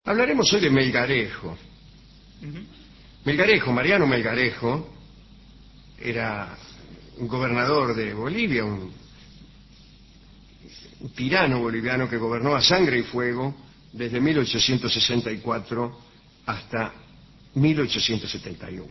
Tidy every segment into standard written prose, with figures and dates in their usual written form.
Hablaremos hoy de Melgarejo. Melgarejo, Mariano Melgarejo, era un gobernador de Bolivia, un tirano boliviano que gobernó a sangre y fuego desde 1864 hasta 1871.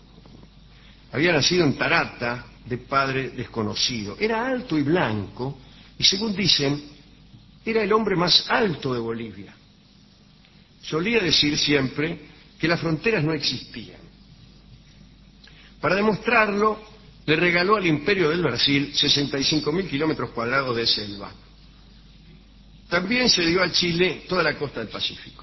Había nacido en Tarata de padre desconocido. Era alto y blanco y, según dicen, era el hombre más alto de Bolivia. Solía decir siempre que las fronteras no existían. Para demostrarlo, le regaló al Imperio del Brasil 65.000 kilómetros cuadrados de selva. También se dio a Chile toda la costa del Pacífico.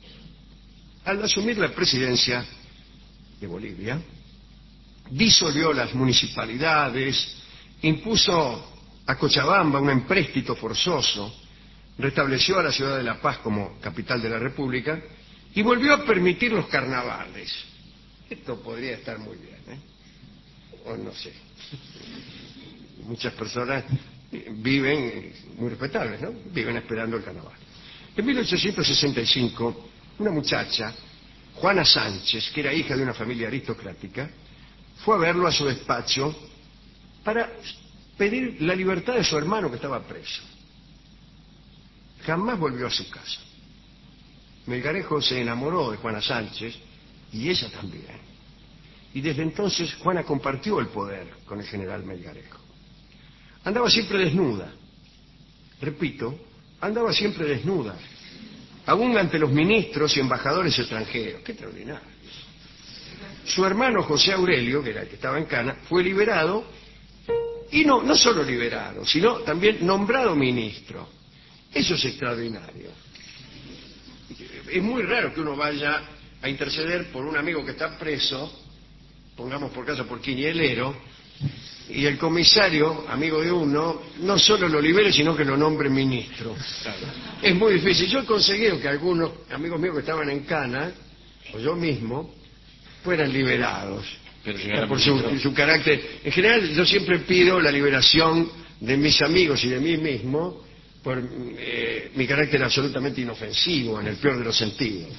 Al asumir la presidencia de Bolivia, disolvió las municipalidades, impuso a Cochabamba un empréstito forzoso, restableció a la ciudad de La Paz como capital de la República y volvió a permitir los carnavales. Esto podría estar muy bien, o no sé. Muchas personas viven, muy respetables, ¿no? Viven esperando el carnaval. En 1865, una muchacha, Juana Sánchez, que era hija de una familia aristocrática, fue a verlo a su despacho para pedir la libertad de su hermano que estaba preso. Jamás volvió a su casa. Melgarejo se enamoró de Juana Sánchez y ella también. Y desde entonces Juana compartió el poder con el general Melgarejo. Andaba siempre desnuda. Repito, andaba siempre desnuda. Aún ante los ministros y embajadores extranjeros. ¡Qué extraordinario! Su hermano José Aurelio, que era el que estaba en Cana, fue liberado, y no solo liberado, sino también nombrado ministro. Eso es extraordinario. Es muy raro que uno vaya a interceder por un amigo que está preso, pongamos por caso por Quinielero, y el comisario, amigo de uno, no solo lo libere, sino que lo nombre ministro. Es muy difícil. Yo he conseguido que algunos amigos míos que estaban en Cana, o yo mismo, fueran liberados. Pero por su carácter. En general, yo siempre pido la liberación de mis amigos y de mí mismo por mi carácter absolutamente inofensivo, en el peor de los sentidos.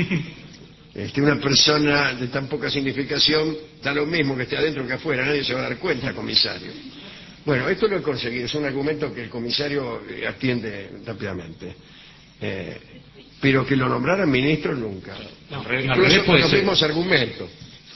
Una persona de tan poca significación da lo mismo que esté adentro que afuera, nadie se va a dar cuenta, comisario. Bueno, esto lo he conseguido, es un argumento que el comisario atiende rápidamente. Pero que lo nombraran ministro nunca. Incluso con los mismos argumentos.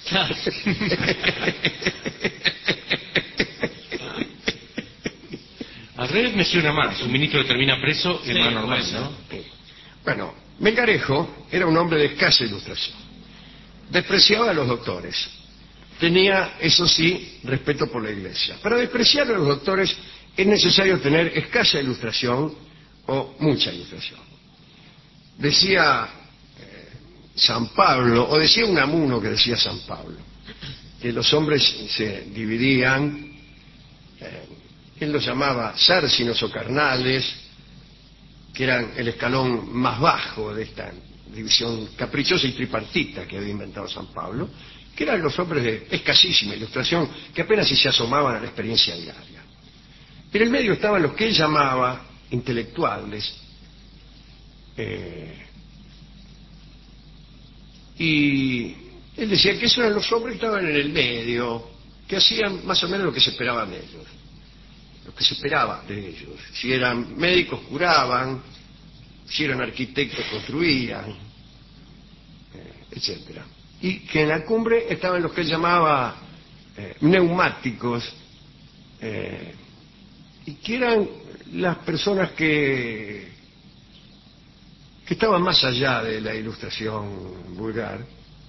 Al revés me suena más, un ministro que termina preso es más normal, ¿no? Bueno, Melgarejo era un hombre de escasa ilustración. Despreciaba a los doctores. Tenía, eso sí, respeto por la Iglesia. Para despreciar a los doctores es necesario tener escasa ilustración o mucha ilustración. Decía San Pablo, o decía Unamuno que decía San Pablo, que los hombres se dividían, él los llamaba sárcinos o carnales, que eran el escalón más bajo de esta división caprichosa y tripartita que había inventado San Pablo, que eran los hombres de escasísima ilustración, que apenas si se asomaban a la experiencia diaria. En el medio estaban los que él llamaba intelectuales, y él decía que esos eran los hombres que estaban en el medio, que hacían más o menos lo que se esperaba de ellos, lo que se esperaba de ellos. Si eran médicos, curaban; si eran arquitectos, construían, etcétera. Y que en la cumbre estaban los que él llamaba neumáticos, y que eran las personas que estaban más allá de la ilustración vulgar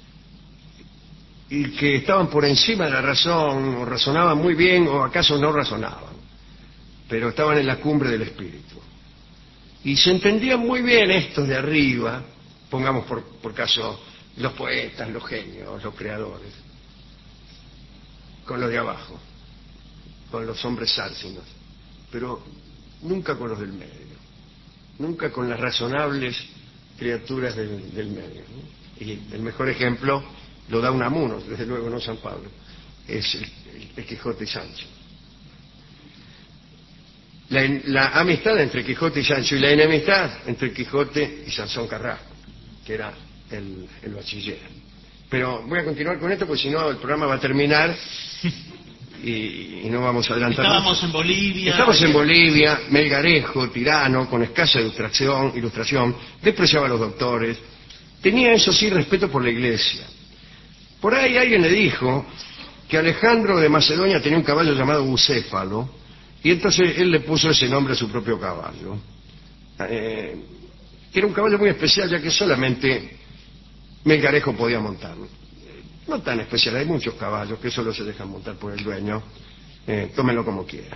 y que estaban por encima de la razón, o razonaban muy bien, o acaso no razonaban, pero estaban en la cumbre del espíritu. Y se entendían muy bien estos de arriba, pongamos por caso los poetas, los genios, los creadores, con los de abajo, con los hombres sárcinos, pero nunca con los del medio, nunca con las razonables criaturas del medio, ¿no? Y el mejor ejemplo lo da Unamuno, desde luego no San Pablo, es el Quijote y Sancho. La amistad entre Quijote y Sancho, y la enemistad entre Quijote y Sansón Carrasco. que era el bachiller. Pero voy a continuar con esto porque si no el programa va a terminar y no vamos a adelantar. Estábamos en Bolivia. Estamos en Bolivia. Melgarejo, tirano, con escasa ilustración, despreciaba a los doctores. Tenía, eso sí, respeto por la iglesia. Por ahí alguien le dijo que Alejandro de Macedonia tenía un caballo llamado Bucéfalo, y entonces él le puso ese nombre a su propio caballo. Que era un caballo muy especial, ya que solamente Melgarejo podía montarlo. No tan especial, hay muchos caballos que solo se dejan montar por el dueño. Tómenlo como quiera.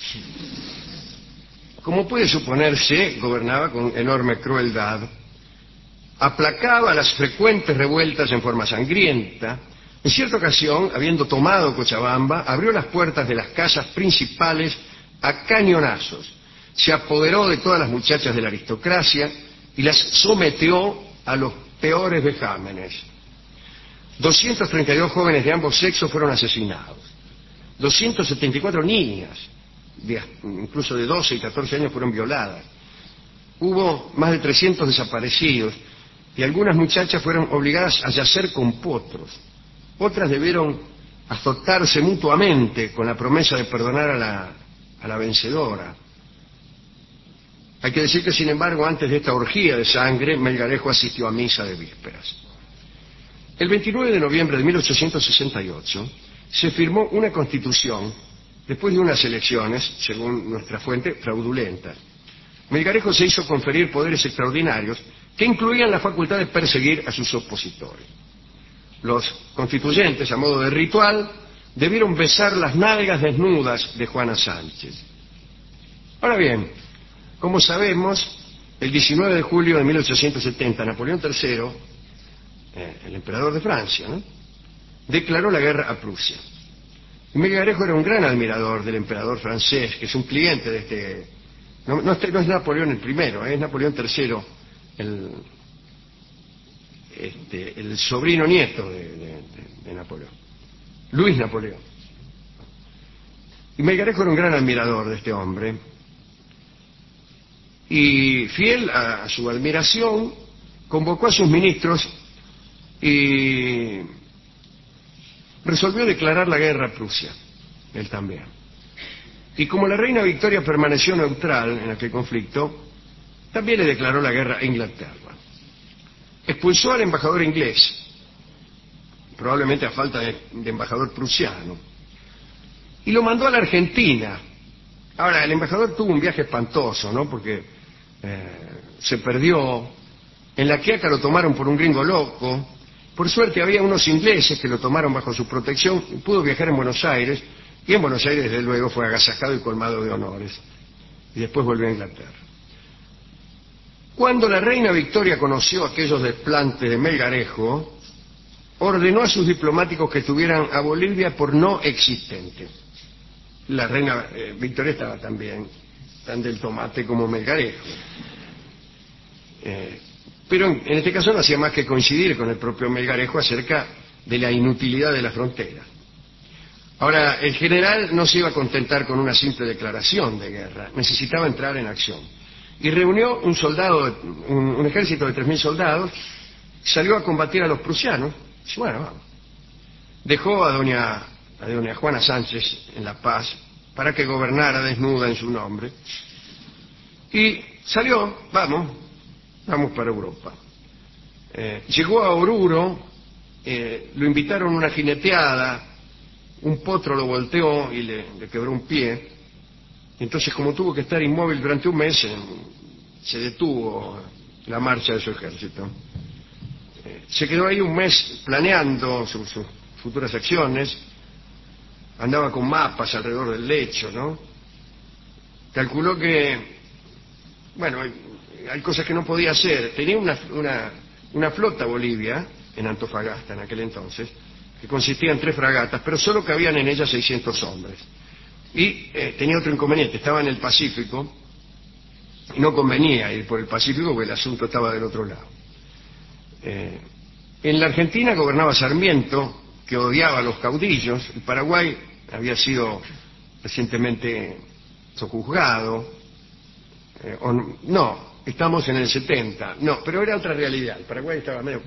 Como puede suponerse, gobernaba con enorme crueldad, aplacaba las frecuentes revueltas en forma sangrienta. En cierta ocasión, habiendo tomado Cochabamba, abrió las puertas de las casas principales a cañonazos, se apoderó de todas las muchachas de la aristocracia y las sometió a los peores vejámenes. 232 jóvenes de ambos sexos fueron asesinados. 274 niñas, incluso de 12 y 14 años, fueron violadas. Hubo más de 300 desaparecidos y algunas muchachas fueron obligadas a yacer con potros. Otras debieron azotarse mutuamente con la promesa de perdonar a la vencedora. Hay que decir que, sin embargo, antes de esta orgía de sangre, Melgarejo asistió a misa de vísperas. El 29 de noviembre de 1868 se firmó una constitución después de unas elecciones, según nuestra fuente, fraudulentas. Melgarejo se hizo conferir poderes extraordinarios que incluían la facultad de perseguir a sus opositores. Los constituyentes, a modo de ritual, debieron besar las nalgas desnudas de Juana Sánchez. Ahora bien, como sabemos, el 19 de julio de 1870, Napoleón III, el emperador de Francia, ¿no?, declaró la guerra a Prusia. Y Melgarejo era un gran admirador del emperador francés, que es un cliente de este... No es Napoleón el primero, es Napoleón III, el sobrino nieto de Napoleón, Luis Napoleón. Y Melgarejo era un gran admirador de este hombre, y fiel a su admiración, convocó a sus ministros y resolvió declarar la guerra a Prusia, él también. Y como la reina Victoria permaneció neutral en aquel conflicto, también le declaró la guerra a Inglaterra. Expulsó al embajador inglés, probablemente a falta de embajador prusiano, y lo mandó a la Argentina. Ahora, el embajador tuvo un viaje espantoso, ¿no?, porque se perdió. En La Quiaca lo tomaron por un gringo loco. Por suerte había unos ingleses que lo tomaron bajo su protección y pudo viajar en Buenos Aires, y en Buenos Aires, desde luego, fue agasajado y colmado de honores. Y después volvió a Inglaterra. Cuando la reina Victoria conoció aquellos desplantes de Melgarejo, ordenó a sus diplomáticos que tuvieran a Bolivia por no existente. La reina Victoria estaba también tan del tomate como Melgarejo. Pero en este caso no hacía más que coincidir con el propio Melgarejo acerca de la inutilidad de la frontera. Ahora, el general no se iba a contentar con una simple declaración de guerra, necesitaba entrar en acción. Y reunió un ejército de 3.000 soldados, salió a combatir a los prusianos. Y bueno, vamos. Dejó a doña Juana Sánchez en La Paz para que gobernara desnuda en su nombre. Y salió, vamos para Europa. Llegó a Oruro, lo invitaron a una jineteada, un potro lo volteó y le quebró un pie. Entonces, como tuvo que estar inmóvil durante un mes, se detuvo la marcha de su ejército. Se quedó ahí un mes planeando sus futuras acciones, andaba con mapas alrededor del lecho, ¿no? Calculó que, bueno, hay cosas que no podía hacer. Tenía una flota Bolivia, en Antofagasta en aquel entonces, que consistía en 3 fragatas, pero solo cabían en ellas 600 hombres. Y tenía otro inconveniente, estaba en el Pacífico, y no convenía ir por el Pacífico porque el asunto estaba del otro lado. En la Argentina gobernaba Sarmiento, que odiaba a los caudillos. El Paraguay había sido recientemente sojuzgado, estamos en el 70. No, pero era otra realidad. El Paraguay estaba medio...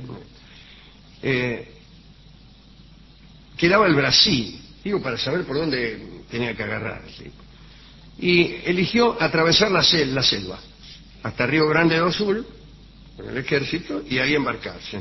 quedaba el Brasil, digo, para saber por dónde tenía que agarrar. ¿Sí? Y eligió atravesar la selva hasta Río Grande do Sul con el ejército y ahí embarcarse.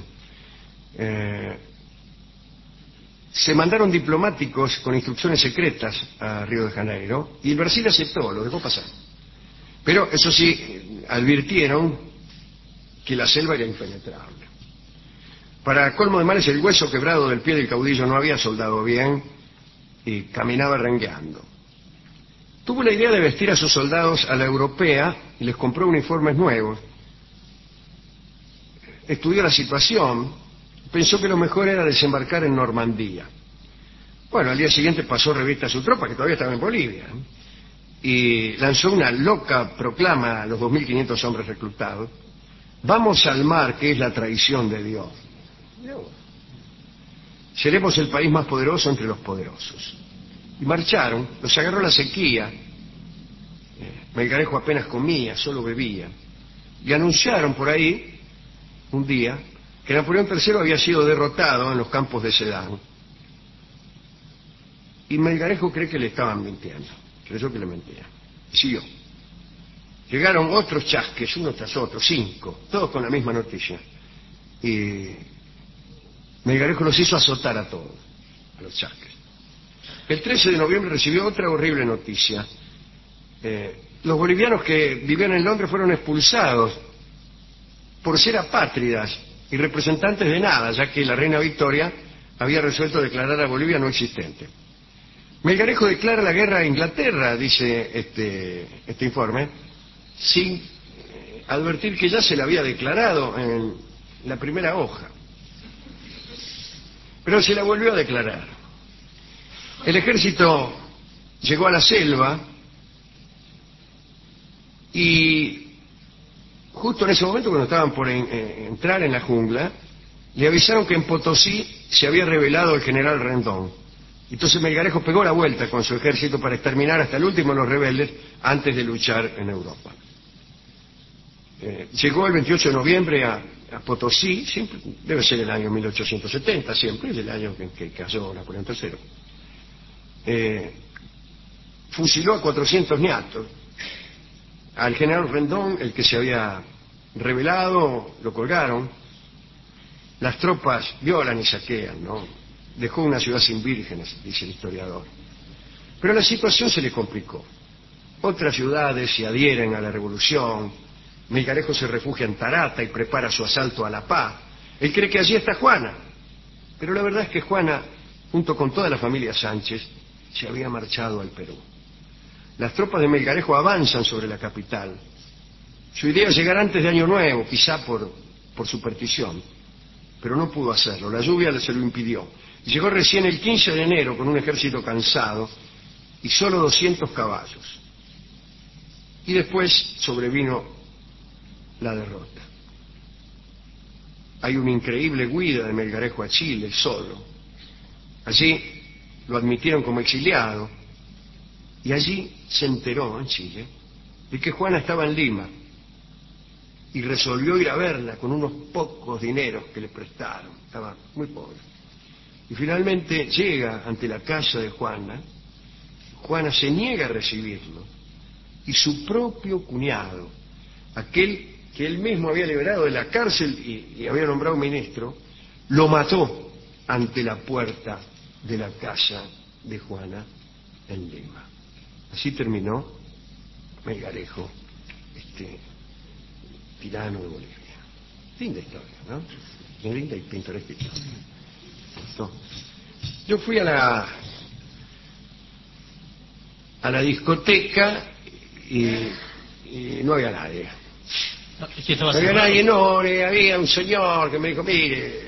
Se mandaron diplomáticos con instrucciones secretas a Río de Janeiro y el Brasil aceptó, lo dejó pasar. Pero eso sí, advirtieron que la selva era impenetrable. Para colmo de males, el hueso quebrado del pie del caudillo no había soldado bien y caminaba rengueando. Tuvo la idea de vestir a sus soldados a la europea y les compró uniformes nuevos. Estudió la situación, pensó que lo mejor era desembarcar en Normandía. Bueno, al día siguiente pasó revista a su tropa, que todavía estaba en Bolivia, y lanzó una loca proclama a los 2.500 hombres reclutados: vamos al mar, que es la traición de Dios. Seremos el país más poderoso entre los poderosos. Y marcharon, los agarró la sequía. Melgarejo apenas comía, solo bebía. Y anunciaron por ahí, un día, que Napoleón III había sido derrotado en los campos de Sedán. Y Melgarejo cree que le estaban mintiendo. Creyó que le mentían. Y siguió. Llegaron otros chasques, uno tras otro, 5, todos con la misma noticia. Y Melgarejo los hizo azotar a todos, a los chasques. El 13 de noviembre recibió otra horrible noticia. Los bolivianos que vivían en Londres fueron expulsados por ser apátridas y representantes de nada, ya que la reina Victoria había resuelto declarar a Bolivia no existente. Melgarejo declara la guerra a Inglaterra, dice este informe, sin advertir que ya se la había declarado en la primera hoja. Pero se la volvió a declarar. El ejército llegó a la selva y justo en ese momento, cuando estaban por entrar en la jungla, le avisaron que en Potosí se había rebelado el general Rendón. Entonces Melgarejo pegó la vuelta con su ejército para exterminar hasta el último de los rebeldes antes de luchar en Europa. Llegó el 28 de noviembre a Potosí, siempre, debe ser el año 1870, siempre es el año en que cayó Napoleón III. Fusiló a 400 ñatos. Al general Rendón, el que se había rebelado, lo colgaron. Las tropas violan y saquean, ¿no? Dejó una ciudad sin vírgenes, dice el historiador. Pero la situación se le complicó. Otras ciudades se adhieren a la revolución. Melgarejo se refugia en Tarata y prepara su asalto a La Paz. Él cree que allí está Juana. Pero la verdad es que Juana, junto con toda la familia Sánchez, se había marchado al Perú. Las tropas de Melgarejo avanzan sobre la capital. Su idea es llegar antes de Año Nuevo, quizá por superstición. Pero no pudo hacerlo, la lluvia se lo impidió. Llegó recién el 15 de enero con un ejército cansado y solo 200 caballos. Y después sobrevino la derrota. Hay una increíble huida de Melgarejo a Chile, solo. Allí lo admitieron como exiliado y allí se enteró, en Chile, de que Juana estaba en Lima y resolvió ir a verla con unos pocos dineros que le prestaron. Estaba muy pobre. Y finalmente llega ante la casa de Juana. Juana se niega a recibirlo y su propio cuñado, aquel que él mismo había liberado de la cárcel y había nombrado ministro, lo mató ante la puerta de la casa de Juana en Lima. Así terminó Melgarejo, tirano de Bolivia. Linda historia, ¿no? Muy linda y pintoresca historia. Yo fui a la discoteca y no había nadie. No había nadie, no, había un señor que me dijo, mire,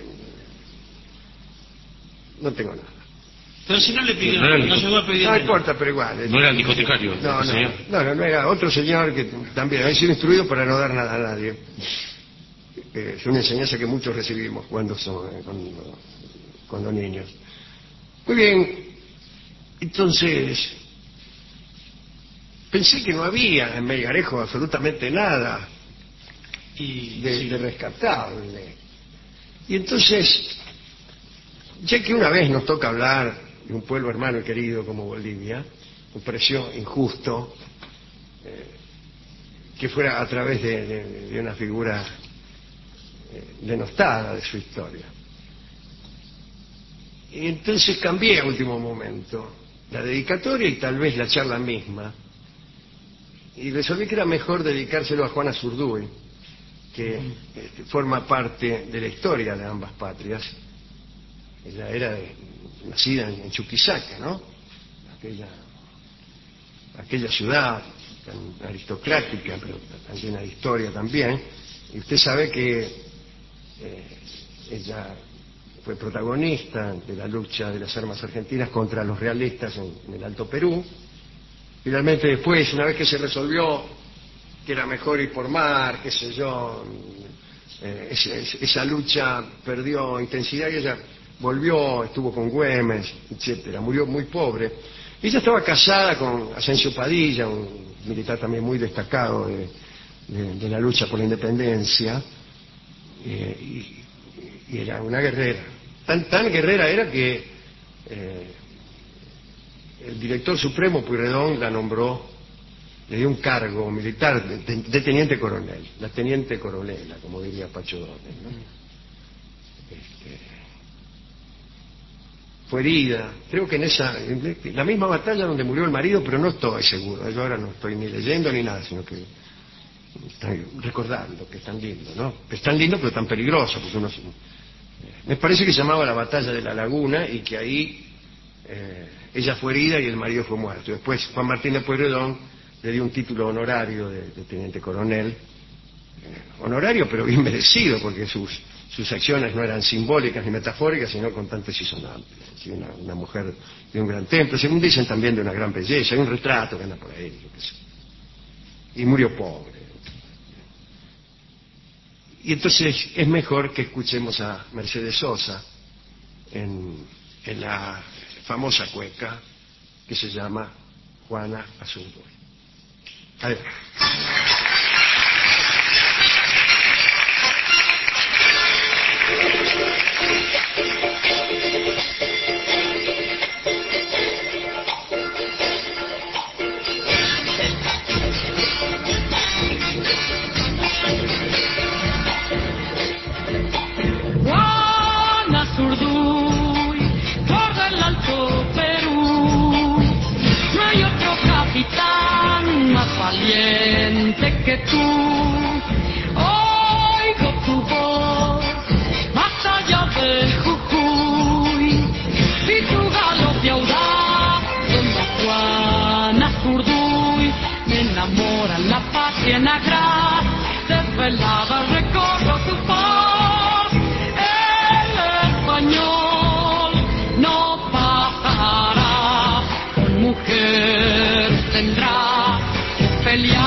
no tengo nada. Pero si no le pidió, no llegó a pedir. No importa, pero igual. No era el discotecario. No era otro señor que también había sido instruido para no dar nada a nadie. Es una enseñanza que muchos recibimos cuando niños. Muy bien, entonces pensé que no había en Melgarejo absolutamente nada. de rescatable. Y entonces, ya que una vez nos toca hablar de un pueblo hermano y querido como Bolivia, me pareció injusto que fuera a través de una figura denostada de su historia. Y entonces cambié a último momento la dedicatoria y tal vez la charla misma, y resolví que era mejor dedicárselo a Juana Zurduy, que forma parte de la historia de ambas patrias. Ella era nacida en Chuquisaca, ¿no? Aquella ciudad tan aristocrática, pero tan llena de historia también. Y usted sabe que ella fue protagonista de la lucha de las armas argentinas contra los realistas en el Alto Perú. Finalmente después, una vez que se resolvió que era mejor ir por mar, qué sé yo, esa lucha perdió intensidad y ella volvió, estuvo con Güemes, etcétera, murió muy pobre. Ella estaba casada con Asensio Padilla, un militar también muy destacado de la lucha por la independencia, y era una guerrera. Tan guerrera era que el director supremo Pueyrredón la nombró, le dio un cargo militar de teniente coronel, la teniente coronela, como diría Pacho Donel, ¿no? Fue herida, creo que en la misma batalla donde murió el marido, pero no estoy seguro, yo ahora no estoy ni leyendo ni nada, sino que estoy recordando, que es tan lindo, ¿no? Es tan lindo pero tan peligroso, porque me parece que se llamaba la batalla de la Laguna y que ahí ella fue herida y el marido fue muerto. Después Juan Martín de Pueyrredón le dio un título honorario de teniente coronel, honorario pero bien merecido, porque sus acciones no eran simbólicas ni metafóricas, sino contantes y sonantes. Una mujer de un gran temple, según dicen también de una gran belleza. Hay un retrato que anda por ahí, yo qué sé. Y murió pobre. Y entonces es mejor que escuchemos a Mercedes Sosa en la famosa cueca que se llama Juana Zurduy. Adelante. Juana Zurduy, por del Alto Perú, no hay otro capitán más valiente que tú. Oigo tu voz más allá del Jujuy, y tu galope audaz con la Juana Zurduy me enamora la patria negra, desvelada recorro tu paz. El español no pasará, con mujer tendrá que pelear.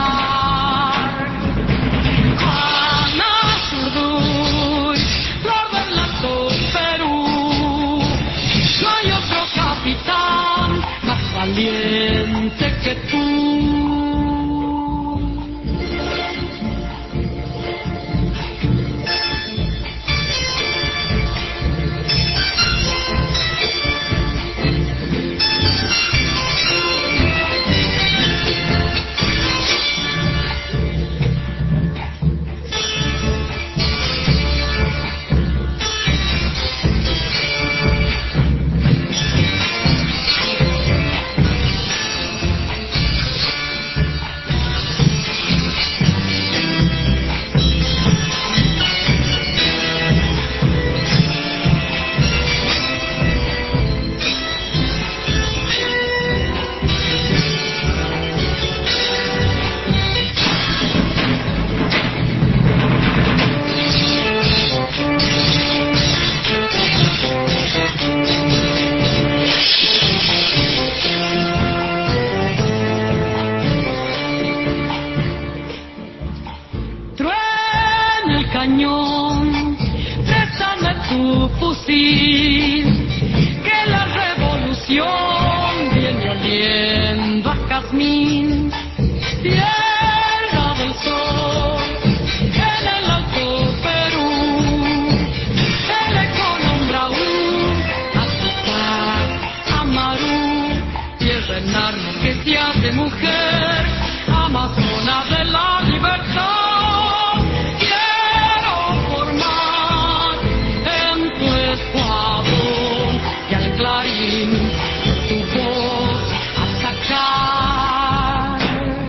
Juana Zurduy, flor del Alto Perú, no hay otro capitán más valiente que tú. Cañón, préstame tu fusil, que la revolución viene oliendo a jazmín, tierra del sol, de mujer, amazona de la libertad. Quiero formar en tu escuadrón y al clarín tu voz a sacar.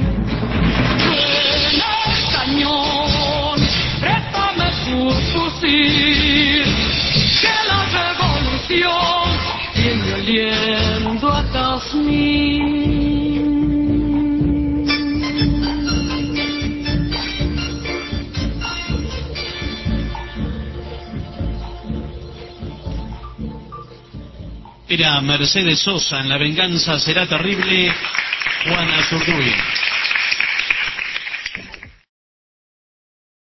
Suena el cañón, préstame tu fusil, que la revolución viene oliendo a jazmín. Era Mercedes Sosa en La venganza será terrible, Juana Zurduy.